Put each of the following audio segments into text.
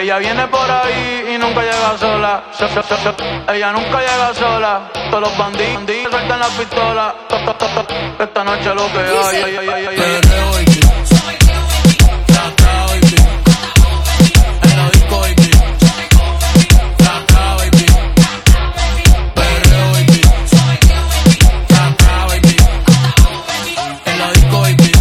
Ella viene por ahí y nunca llega sola. Ella nunca llega sola. Todos los bandidos sueltan la pistola. Esta noche lo que hay. Perreo, baby. Saca, baby. En la disco, baby. Saca, baby. Perreo, baby. Saca, baby. En la disco, baby.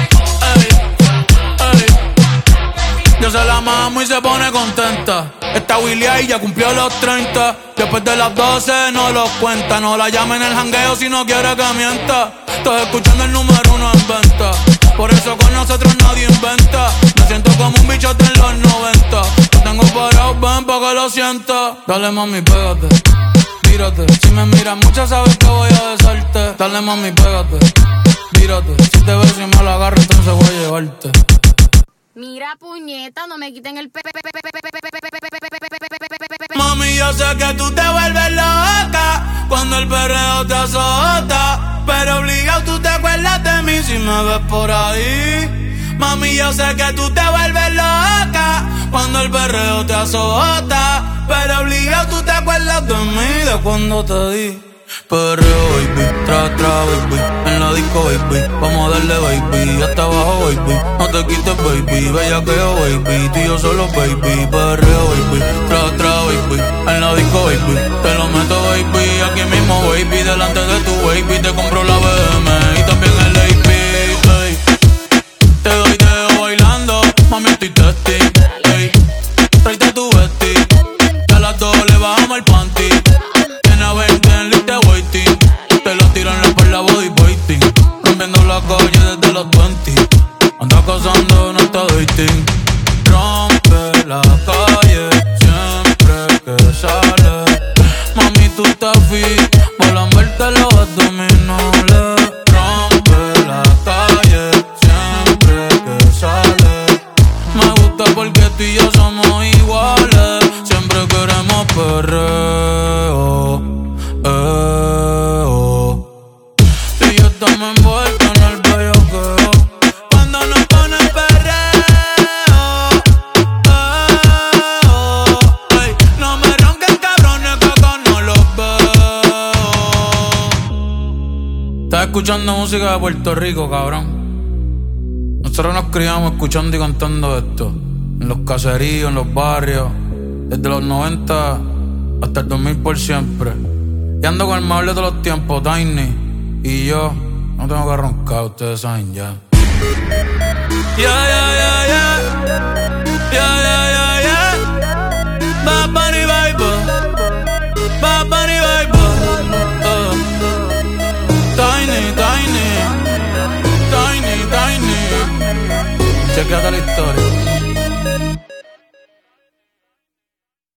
Yo se la mamo y se pone contenta. Esta Willy ahí ya cumplió los 30. Después de las 12 no los cuenta. No la llamen en el jangueo si no quiere que mienta. Estoy escuchando el número 1 en venta. Por eso con nosotros nadie inventa. Me siento como un bichote en los 90. Lo tengo parado, ven pa' que lo sienta. Dale mami, pégate, tírate. Si me miras mucho sabes que voy a besarte. Dale mami, pégate, tírate. Si te beso y me la agarro entonces voy a llevarte. Mira, puñeta, no me quiten el Mami, yo sé que tú te vuelves loca cuando el perreo te azota, pero obligado tú te acuerdas de mí si me ves por ahí. Mami, yo sé que tú te vuelves loca cuando el perreo te azota, pero obligado tú te acuerdas de mí, de cuando te di. Perreo, baby, tra, baby. En la disco, baby, vamos a darle, baby. Hasta abajo, baby, no te quites, baby. Bellaqueo, baby, tú y yo solo, baby. Perreo, baby, tra, baby. En la disco, baby, te lo meto, baby. Aquí mismo, baby, delante de tu baby. Te compro la BM y también el AP, ey. Te doy dedo bailando, mami, estoy testing, ey. Tráete tu vesti, que a las 2 le bajamos el panty. Te lo tiran por la body waiting. Rompiendo la calle desde los 20. Anda cazando, no está dating. Rompe la calle siempre que sale. Mami, tú estás fit, volan verte los abdominales. Rompe la calle siempre que sale. Me gusta porque tú y yo somos iguales. Siempre queremos perreo. Y yo estamos envueltos en el bellaqueo cuando nos ponen perreo. Ey, no me ronquen cabrones que acá no los veo. Estás escuchando música de Puerto Rico, cabrón. Nosotros nos criamos escuchando y cantando esto en los caseríos, en los barrios, desde los 90 hasta el 2000 por siempre. Y ando con el mejor de todos los tiempos, Tiny. Y yo no tengo que roncar, ustedes saben ya. Yeah. Bad Bunny vibe. Tiny. Chequéate la historia.